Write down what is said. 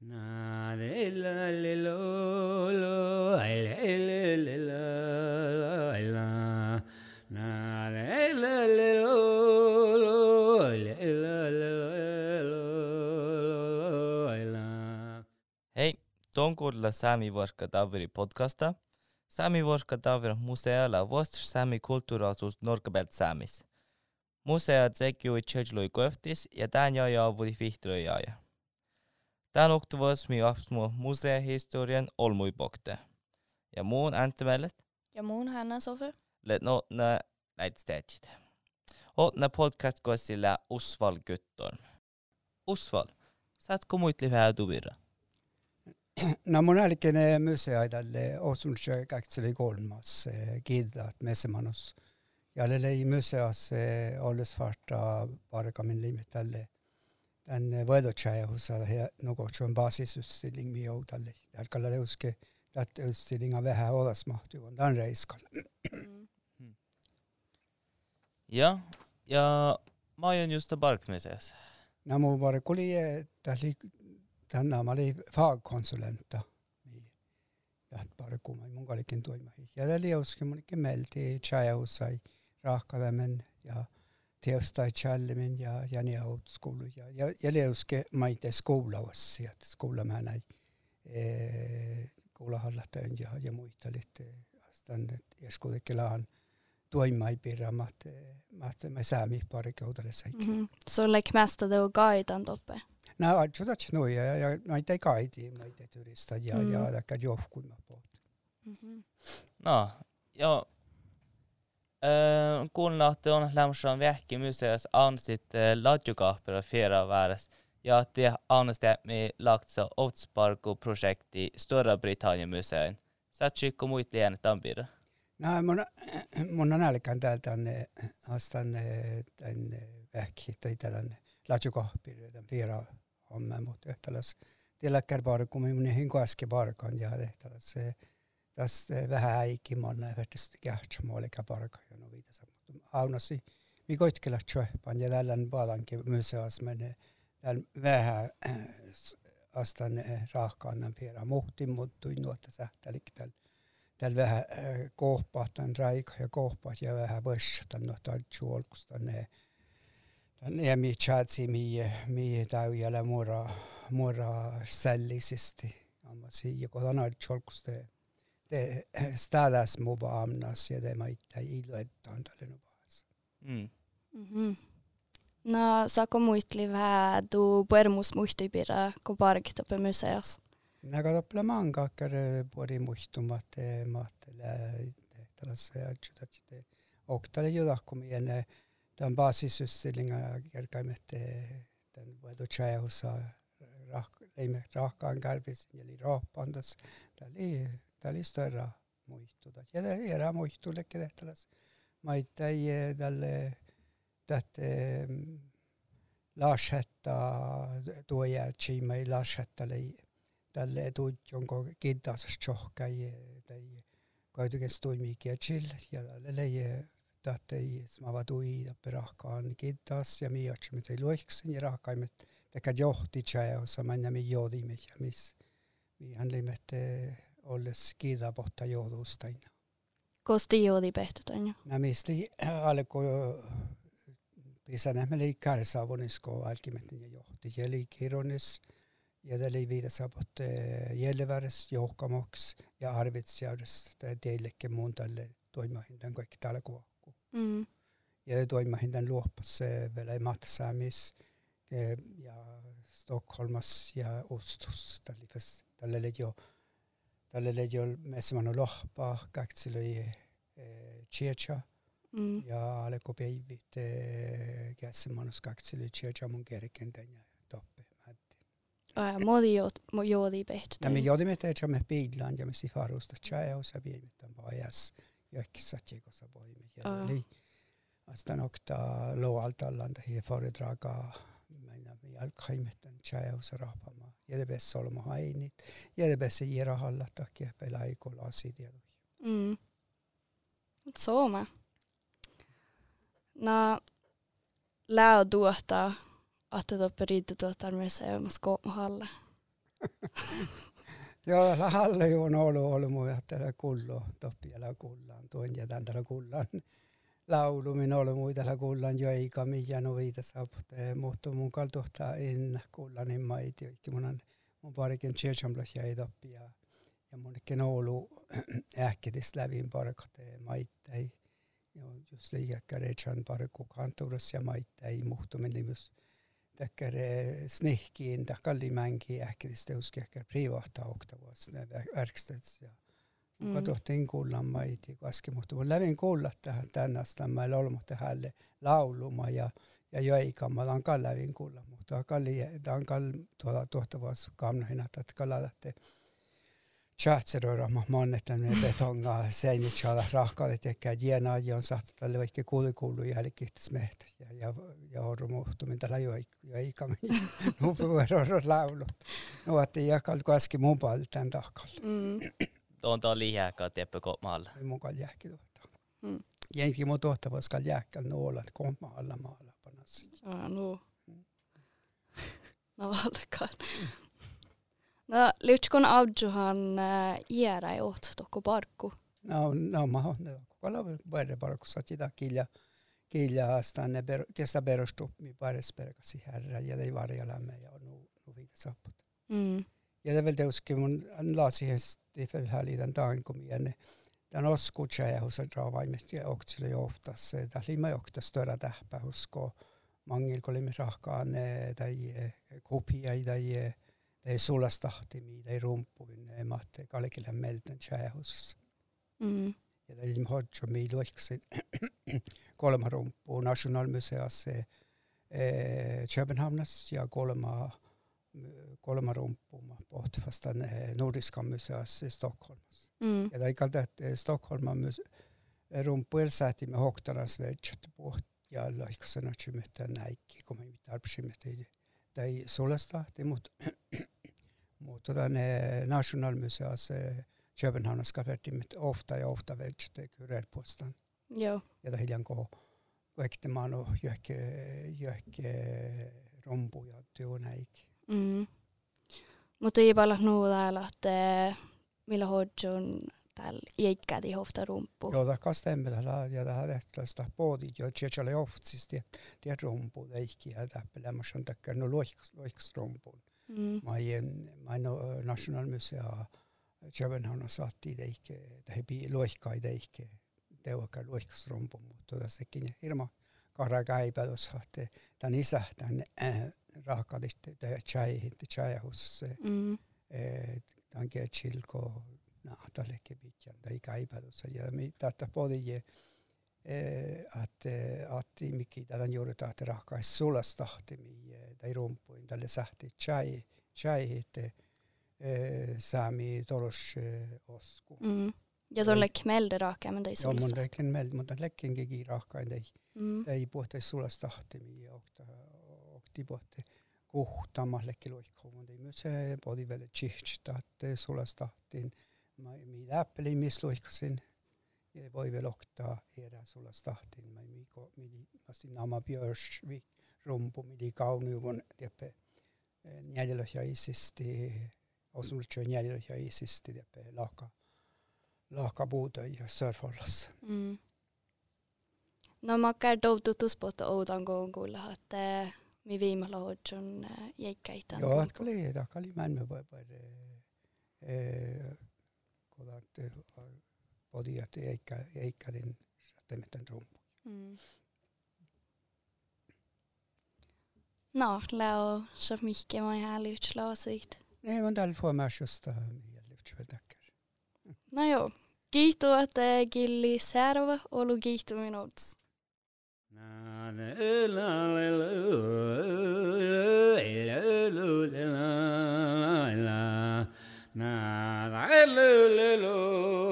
Na le la le lo lo le le le la la na le la le lo lo le la la. Hei, tuon kuunnella Sami Vuoska Taveri podcasta. Sami Vuoska Taveri musealla vuostus Sami kulttuurasuus Norkabelt Samis. Musea tsekiui tšedlui kohtis ja tän jaa avui vihtroi jaa. Tän oktuvus mi apsmu museahistorian olmui pokte. Ja muun ääntämället. Ja muun Hanna Sofi. Let no na läitstäjät. Otna podcast kossilla Usval Gytton. Usval, saatko muitli vähän tuvira? No mun älkeen museaitalle osunse kakseli kolmas kiidat mesemanus. Ja lei museas alles farta parkamin limitalle. Den võidotšaja husa nugo on basisutstilling mi joudalle. Älkalla leuske dat utstillinga vähe olas mahtu on dan reiskal. Ja mä oon just Parkmuseas. No mu var kuli tänä mä oli fagkonsulenta. Dat bara kuma mun kalikin toimahi. Ja leuske munkin melti tšaja husai rahkadamen ja teostai challemin ja niin outskulu ja leuske maite skoulaus sieltä skoulamäänä koulahallatajan ja muita litte astan eskudekelaan toimai piramat me saami pari kaudelle säikin. Så lägg mest det och guidan toppe. No ajudats noi ja näitä guidi näitä turista ja dakka johkunma pot. No, ja kuunnelette on lämmössä vähki museas ansit ladjukahpera fjärra värdes ja att det anstämmer lagt så Outsparko-projekti Stora Britannia musein. Satsikko muit liian tampira? No mun on nälkään täältä astan tän vähki tai tällainen ladjukahpera tämän fjärra homme mot yhtäläs tilläkkär parku mun hinko äsken parkan ja tehtäläs tässä vähän äikin monna vertisesti kähtsämuolika parka ja no viitasa mutta aunasi mi koitkella tjöppan ja tällän palankin museas menee tällä vähän astan rahkaan vielä muhtin muttui nuotta sähtälik tällä vähän kohpahtan raika ja kohpat ja vähän vössatan nuotta juolkusta ne ja mi chatsi mi täyjällä mura sällisesti ammasi ja kotona juolkusta te stadas muvaamnas ja te maita iloittaan tälle nuvaas. No, saako muistli vähän tuu puermus muistipira, kun parkitappe museas? Näkä toppele mankakkar puori muistumat maattele tällaisia ajutat oktale jodakkumien tämän basisutstillinga kerkaimet tämän voidotšajahusa rahkaan kärpisin eli rahpandas Tämä oli större muistuta. Ja det era muistullekin tehtävässä. Maita ei tälle lasetta tuojäätsiä, ei lasetta tälle tuut, jonka kiddasas tjohkai tai kaikukens toimii kietsille. Ja tälle ei smava tuida perahkaan kiddas ja miotsi, mitä ei luiksin ja rahkaimet tekä johti tjäossa, mä nämi joodimme ja missä hän liimette olles kiidapohta joudustaina. Kosti joodi pehtätäin. Misti alkoi pisänä meillä kärsaavonisko alkimetin ja johti. Jeli kironis ja tällä viidasapotte jälleväres johkamoks ja arvitsjärjest teillekin muun tälle toimahintan kaikki täällä kuokku. Ja toimahintan luoppas vielä Matsaamis ja Stockholmas ja Ostos. Tällä oli jo messamano lohpa, kaksiloi Chiacha ja alko peivit käsimanus kaksiloi Chiacha mun kerkentän ja toppe. Modi joodi pehtätäin. Me joodimme tehdä piidlaan ja me sifarusta tjäosa viimitän pajas joikissat jekossa voimme. Eli astan okta loaltallan tai föredraga mi alkaimetan tjäosa rahpamaan. Ja det bästa solma hainit. Ja det bästa gira halla takia pelaiko lasidielu. Sooma. No, lää tuottaa, että toppe riittu tuottaa museumassa kouluhalla. Joo, lahalle on ollut muja tällä kullo, toppialla kullaan, tuon ja tällä kullan laulumin ollut muita kullan joika, mikä no viitä saapute, mutta mun kaltohtaa en kullanin maiti, joikki mun parikin tjejamlas jäi toppia. Ja munkin ollut ähkidis lävin parkate maittai. Ja just liikkääkään parikku kanturus ja maittai muhtumin limus. Täkkärä snihkiin, takkallimänkin ähkidis teuskiäkään privata oktavas verkstäts. Ja katsohtiin kullan maiti, koska mun lävin kullat tähän tänästä. Mä en ollut hälle lauluma ja joikama, tämän lävin kullan. Mutta tämän tuottavassa kamnahinat, että kalalatte chatseröra mannetan med betonga seinitsala rahkalle tekee jienaa ja on saattaa tälle vaikka kuulikullu jälkihtismeht ja hormuhtumin tällä joikamin nupuveroro laulut. No että jakal kaski mun paljon tämän tahkalla. Tuon liiääkää tieppä maalla. Ei mun kall jääkki tuottaa. Jenkin mun tuottavassa kall jääkkäl nuolat kohmaalla maalla panassit. No. No vallekaan. No, lyutskon audjuhan iärä ei ohtotokko parkku. No mahdollinen. Kukalla vuoden parkku satida kilja astanne kestä perustuppi pares perkasi herra ja ei varjalamme ja nu viitä saaput. Ja det väl det mun lasi stifel häli den dagen kom igen. Den oskutsa ja hos dra vaimet ja oktille jo oftas. Det lima okta större tähpä husko mangil kolme rahkaan tai kopia tai ei sulastahtimia, ei rumpuin, ei mahte kaikille melten tjähus. Ja det är hodjo mi luiksin 3 rumpu Nationalmuseassa Köpenhamnas ja 3 rumpua pohtivasta Nordiska museassa Stockholmassa. Ja det är kallt Stockholman rumpuilla säätimme hoktaras vältjät puht ja laikasena chymetta näikki, kun me mitään arpsimet ei sulastahti, mutta Nationalmuseassa Köpenhamnassa vertimet ofta vältjät kurerpostan. Joo. Ja det hiljan ko väktemään on johke rumpuja työ näikki. Mutta ei paljon nuudella, että millä hodjon täällä iäkkäät ofta rumpu. Joo, det kan stämma ja det har rättlösta båda jag tjejale oftast det rumpu näikki ja det man kan täcka no loiks rumpu. Man Nationalmusea Köpenhamnassa saatti det bi loikkai näikki. Det var loiks rumpu mutta tässäkin hirma karakäipälos hatte tän isä tän raakadiste chai-hus tän ketchilko nahtalekke pitjan tai käipälos ja mi tätä podije att mikki tän juurta että raakais sulastahtimi tai rumpuin tälle sähti chai hitte saami tolos osku. Ja tuolle kmelde raakkaa, mutta ei sulasta. Joo, mun lekin meld, mutta lekkinkin raakkaa ei puhuta sulastahtimia ja okti puhuta kuhtaamaan lekkiluikkoon, mutta ei myös se podi vielä tsihtaa, että sulastahtiin. Mi läppeli misluikkasin ja voi vielä oktaa erää sulastahtiin. Mi nama björsvi rumpu, mi kauniuvon teppe njäljelöhjäisisti, osumlutsuun njäljelöhjäisisti teppe laakapuuta ja surfallassa. No mä käyn toututuspota outan kuulla, että mi viimalla hodjon jäikkäitä. Joo, että oli männä voi kodat podiat jäikkärin sätemetten rumpu. No, lää så mycket man har utslasit. Nej, men där får man just lyftsvedäcker. No joo. Kiitos, että Gilli Särva ollut kiitos minuutis. Na